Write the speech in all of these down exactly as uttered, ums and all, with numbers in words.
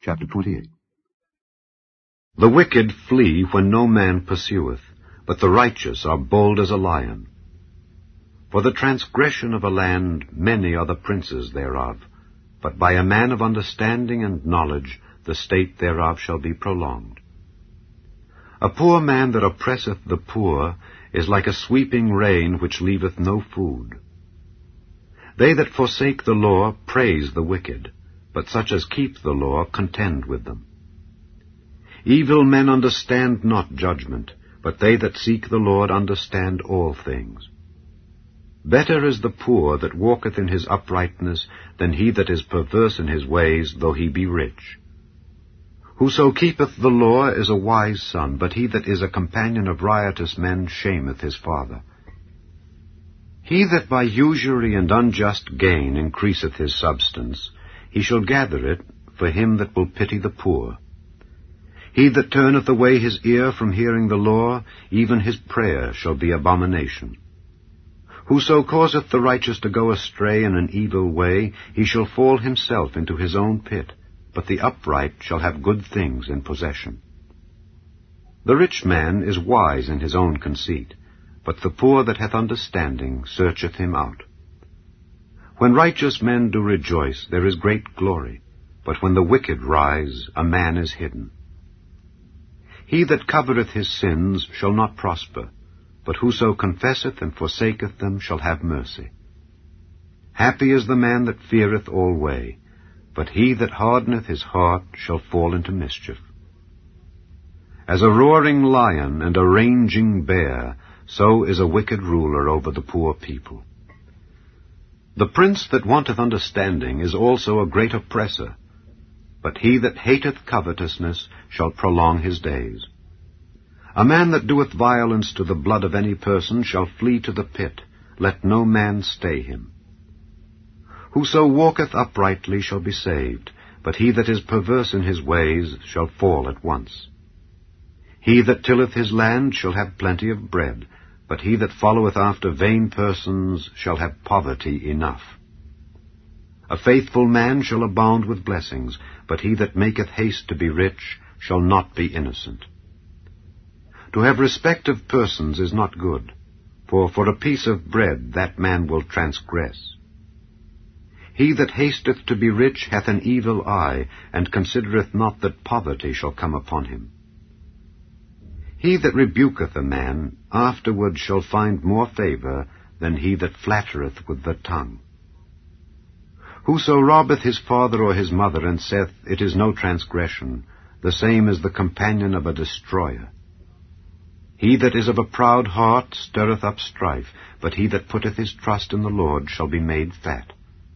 Chapter twenty-eight. The wicked flee when no man pursueth, but the righteous are bold as a lion. For the transgression of a land many are the princes thereof, but by a man of understanding and knowledge the state thereof shall be prolonged. A poor man that oppresseth the poor is like a sweeping rain which leaveth no food. They that forsake the law praise the wicked, but such as keep the law contend with them. Evil men understand not judgment, but they that seek the Lord understand all things. Better is the poor that walketh in his uprightness than he that is perverse in his ways, though he be rich. Whoso keepeth the law is a wise son, but he that is a companion of riotous men shameth his father. He that by usury and unjust gain increaseth his substance, he shall gather it for him that will pity the poor. He that turneth away his ear from hearing the law, even his prayer shall be abomination. Whoso causeth the righteous to go astray in an evil way, he shall fall himself into his own pit, but the upright shall have good things in possession. The rich man is wise in his own conceit, but the poor that hath understanding searcheth him out. When righteous men do rejoice, there is great glory, but when the wicked rise, a man is hidden. He that covereth his sins shall not prosper, but whoso confesseth and forsaketh them shall have mercy. Happy is the man that feareth alway, but he that hardeneth his heart shall fall into mischief. As a roaring lion and a raging bear, so is a wicked ruler over the poor people. The prince that wanteth understanding is also a great oppressor, but he that hateth covetousness shall prolong his days. A man that doeth violence to the blood of any person shall flee to the pit. Let no man stay him. Whoso walketh uprightly shall be saved, but he that is perverse in his ways shall fall at once. He that tilleth his land shall have plenty of bread, but he that followeth after vain persons shall have poverty enough. A faithful man shall abound with blessings, but he that maketh haste to be rich shall not be innocent. To have respect of persons is not good, for for a piece of bread that man will transgress. He that hasteth to be rich hath an evil eye, and considereth not that poverty shall come upon him. He that rebuketh a man afterward shall find more favor than he that flattereth with the tongue. Whoso robbeth his father or his mother, and saith, It is no transgression, the same is the companion of a destroyer. He that is of a proud heart stirreth up strife, but he that putteth his trust in the Lord shall be made fat.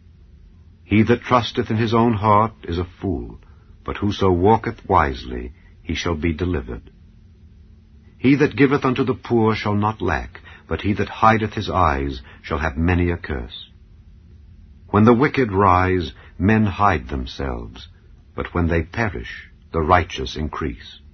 He that trusteth in his own heart is a fool, but whoso walketh wisely, he shall be delivered. He that giveth unto the poor shall not lack, but he that hideth his eyes shall have many a curse. When the wicked rise, men hide themselves, but when they perish, the righteous increase.